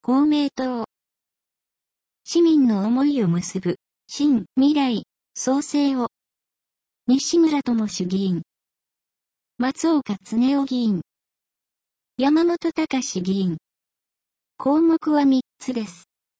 公明党。市民の思いを結ぶ、新未来、創生を。西村智衆議員。松岡恒夫議員。山本隆議員。項目は3つです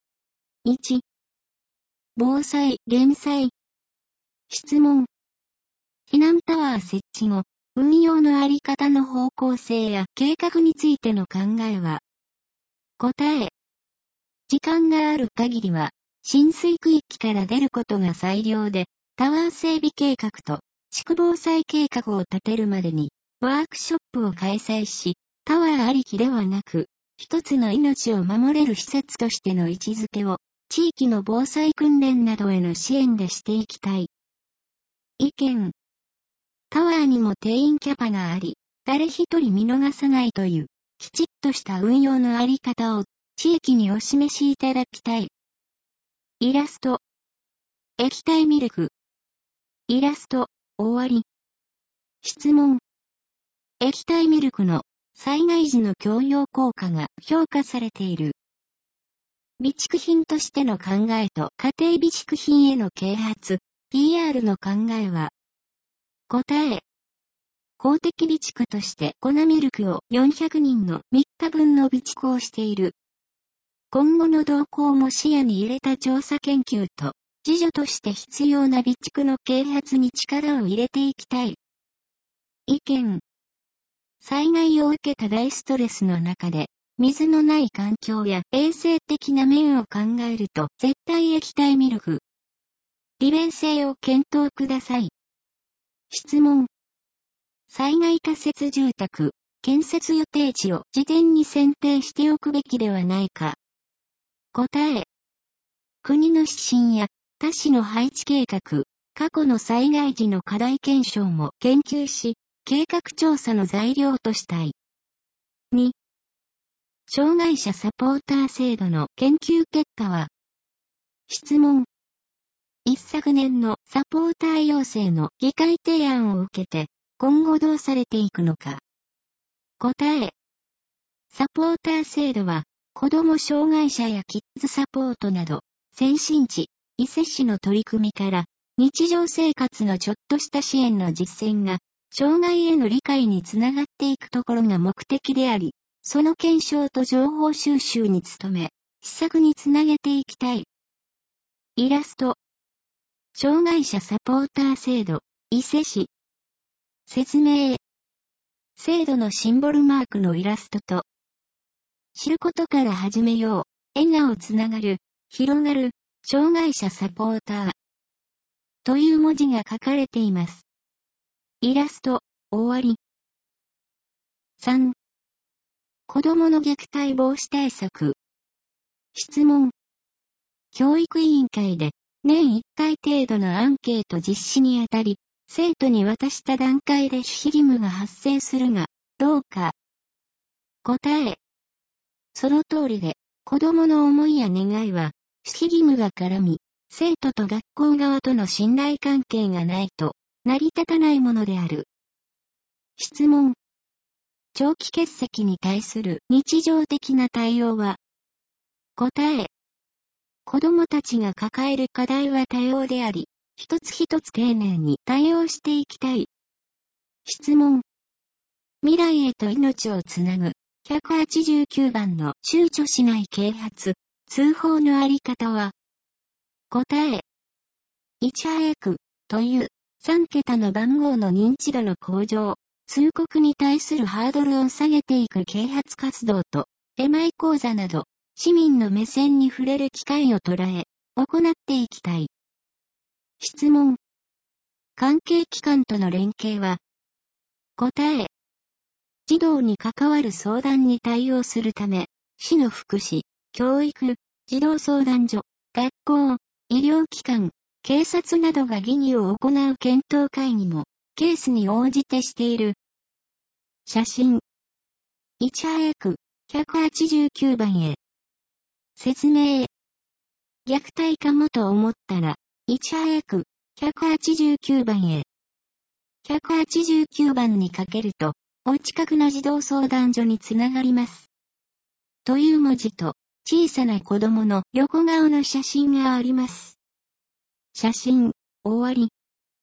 。1、防災・減災。質問。避難タワー設置後、運用のあり方の方向性や計画についての考えは。答え。時間がある限りは、浸水区域から出ることが最良で、タワー整備計画と地区防災計画を立てるまでに、ワークショップを開催し、タワーありきではなく、一つの命を守れる施設としての位置づけを、地域の防災訓練などへの支援でしていきたい。意見。タワーにも定員キャパがあり、誰一人見逃さないという、きちっとした運用のあり方を、地域にお示しいただきたい。イラスト。液体ミルク。イラスト、終わり。質問。液体ミルクの災害時の共用効果が評価されている。備蓄品としての考えと家庭備蓄品への啓発、PR の考えは。答え。公的備蓄として粉ミルクを400人の3日分の備蓄をしている。今後の動向も視野に入れた調査研究と、自助として必要な備蓄の啓発に力を入れていきたい。意見。災害を受けた大ストレスの中で、水のない環境や衛生的な面を考えると絶対液体ミルク。利便性を検討ください。質問。災害仮設住宅、建設予定地を事前に選定しておくべきではないか。答え。国の指針や他市の配置計画、過去の災害時の課題検証も研究し、計画調査の材料としたい。2、障害者サポーター制度の研究結果は。質問。一昨年のサポーター要請の議会提案を受けて、今後どうされていくのか。答え。サポーター制度は、子ども障害者やキッズサポートなど、先進地、伊勢市の取り組みから、日常生活のちょっとした支援の実践が、障害への理解につながっていくところが目的であり、その検証と情報収集に努め、施策につなげていきたい。イラスト。障害者サポーター制度、伊勢市。説明。制度のシンボルマークのイラストと、知ることから始めよう。笑顔つながる、広がる、障害者サポーター。という文字が書かれています。イラスト、終わり。3、子供の虐待防止対策。質問。教育委員会で、年1回程度のアンケート実施にあたり、生徒に渡した段階で守秘義務が発生するが、どうか。答え。その通りで、子供の思いや願いは、守秘義務が絡み、生徒と学校側との信頼関係がないと、成り立たないものである。質問。長期欠席に対する日常的な対応は。答え。子供たちが抱える課題は多様であり、一つ一つ丁寧に対応していきたい。質問。未来へと命をつなぐ。189番の躊躇しない啓発、通報のあり方は。答え。いち早く、という3桁の番号の認知度の向上、通告に対するハードルを下げていく啓発活動と、出前講座など、市民の目線に触れる機会を捉え、行っていきたい。質問。関係機関との連携は。答え。児童に関わる相談に対応するため、市の福祉、教育、児童相談所、学校、医療機関、警察などが疑義を行う検討会議も、ケースに応じてしている。写真。いち早く、189番へ。説明。虐待かもと思ったら、いち早く、189番へ。189番にかけると、お近くの児童相談所につながります。という文字と、 小さな子供の横顔の写真があります。写真、終わり。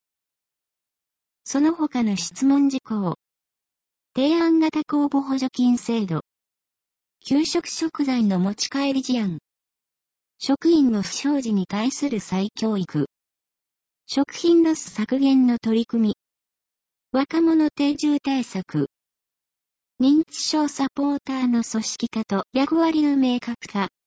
その他の質問事項。提案型公募補助金制度。給食食材の持ち帰り事案。職員の不祥事に対する再教育。食品ロス削減の取り組み。若者定住対策。認知症サポーターの組織化と役割の明確化。